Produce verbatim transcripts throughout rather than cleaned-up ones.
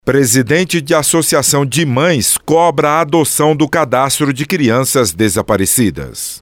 Presidente de Associação de Mães cobra a adoção do cadastro de crianças desaparecidas.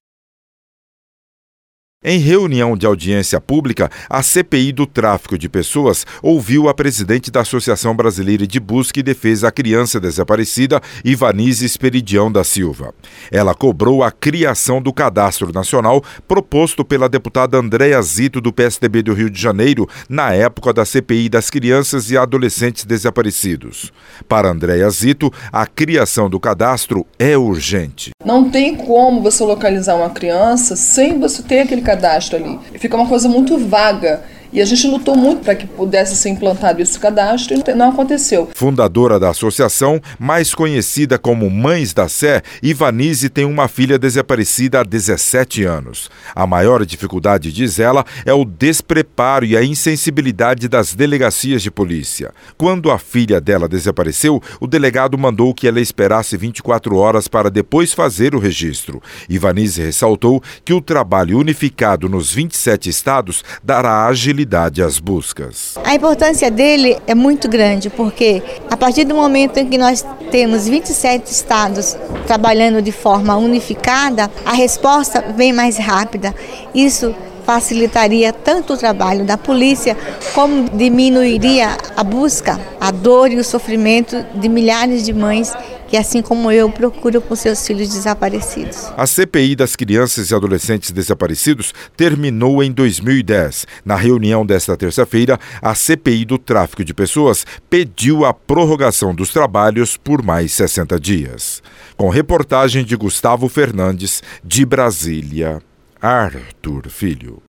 Em reunião de audiência pública, a C P I do tráfico de pessoas ouviu a presidente da Associação Brasileira de Busca e Defesa à Criança Desaparecida, Ivanise Esperidião da Silva. Ela cobrou a criação do Cadastro Nacional proposto pela deputada Andréa Zito, do P S D B do Rio de Janeiro, na época da C P I das crianças e adolescentes desaparecidos. Para Andréa Zito, a criação do cadastro é urgente. Não tem como você localizar uma criança sem você ter aquele cadastro ali. Fica uma coisa muito vaga. E a gente lutou muito para que pudesse ser implantado esse cadastro e não aconteceu. Fundadora da associação, mais conhecida como Mães da Sé, Ivanise tem uma filha desaparecida há dezessete anos. A maior dificuldade, diz ela, é o despreparo e a insensibilidade das delegacias de polícia. Quando a filha dela desapareceu, o delegado mandou que ela esperasse vinte e quatro horas para depois fazer o registro. Ivanise ressaltou que o trabalho unificado nos vinte e sete estados dará agilidade às buscas. A importância dele é muito grande, porque a partir do momento em que nós temos vinte e sete estados trabalhando de forma unificada, a resposta vem mais rápida. Isso facilitaria tanto o trabalho da polícia, como diminuiria a busca, a dor e o sofrimento de milhares de mães que, assim como eu, procuram por seus filhos desaparecidos. A C P I das crianças e adolescentes desaparecidos terminou em dois mil e dez. Na reunião desta terça-feira, a C P I do tráfico de pessoas pediu a prorrogação dos trabalhos por mais sessenta dias. Com reportagem de Gustavo Fernandes, de Brasília, Arthur Filho.